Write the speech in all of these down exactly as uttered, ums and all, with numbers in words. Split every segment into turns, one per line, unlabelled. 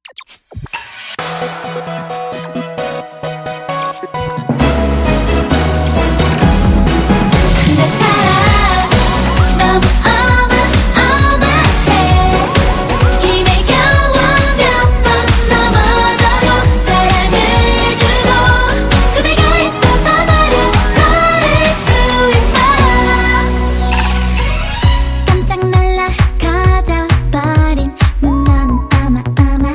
내 사랑 너무 어마어마해. 힘에 겨워 몇 번 넘어져도 사랑을 주고 그대가 있어서 나를 걸을 수 있어. 깜짝 놀라 커져버린 눈 너는 어마어마해.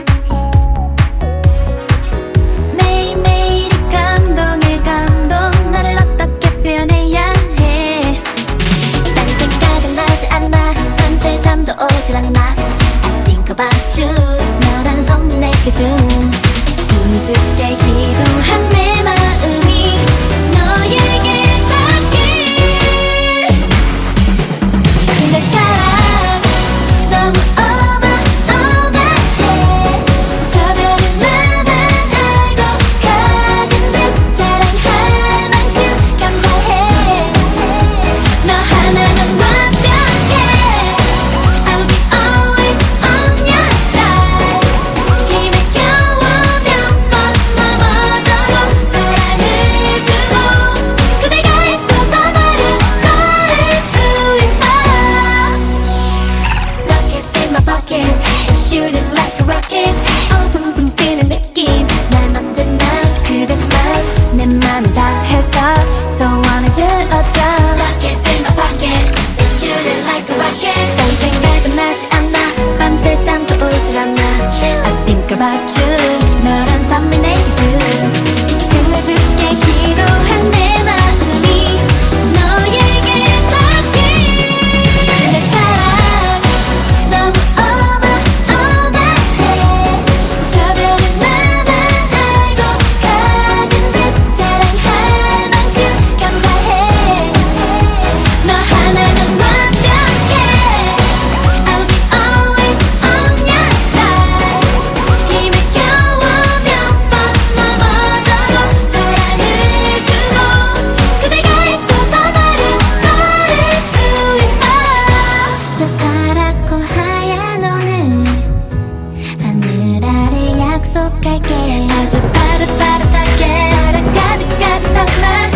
매일매일이 감동의 감동. 너를 어떻게 표현해야 해. 딴 생각은 나지 않아. 밤새 잠도 오질 않아. I think about you. 너란 선물 내게 준 수줍게 기도한 내 마음이 너에게 닿길. 내 사랑 너무 어마어마해. 저 별을 나만 알고 가진 듯 자랑할 만큼 감사해. 너 하나면 완벽해. I'll be always on your side. 힘에 겨워 몇 번 넘어져도 사랑을 주고 그대가 있어서 나를 걸을 수 있어. Rockets in my pocket, shooting like a rocket. 어 붕붕 뛰는 느낌. 난 언제나 그대만 내 맘을 다해서 소원을 들어줘. Rockets in my pocket, shooting like a rocket. 딴 생각은 나지 않아. 밤새 잠도 오질 않아. I think about you. 너란 선물 내게 준 수줍게 기도한 내 마음이 너에게 닿길. 내 사랑 너무 어마어마해. 저 별을 나만 알고 가진 듯 자랑할 만큼 감사해. 너 하나면 완벽해. I'll be always on your side. 힘에 겨워 몇 번 넘어져도 사랑을 주고 그대가 있어서 나를 걸을 수 있어. 새파랗고 하얀 오늘 하늘 아래 약속할게. 아주 빠릇빠릇하게 사랑 가득 가득한 말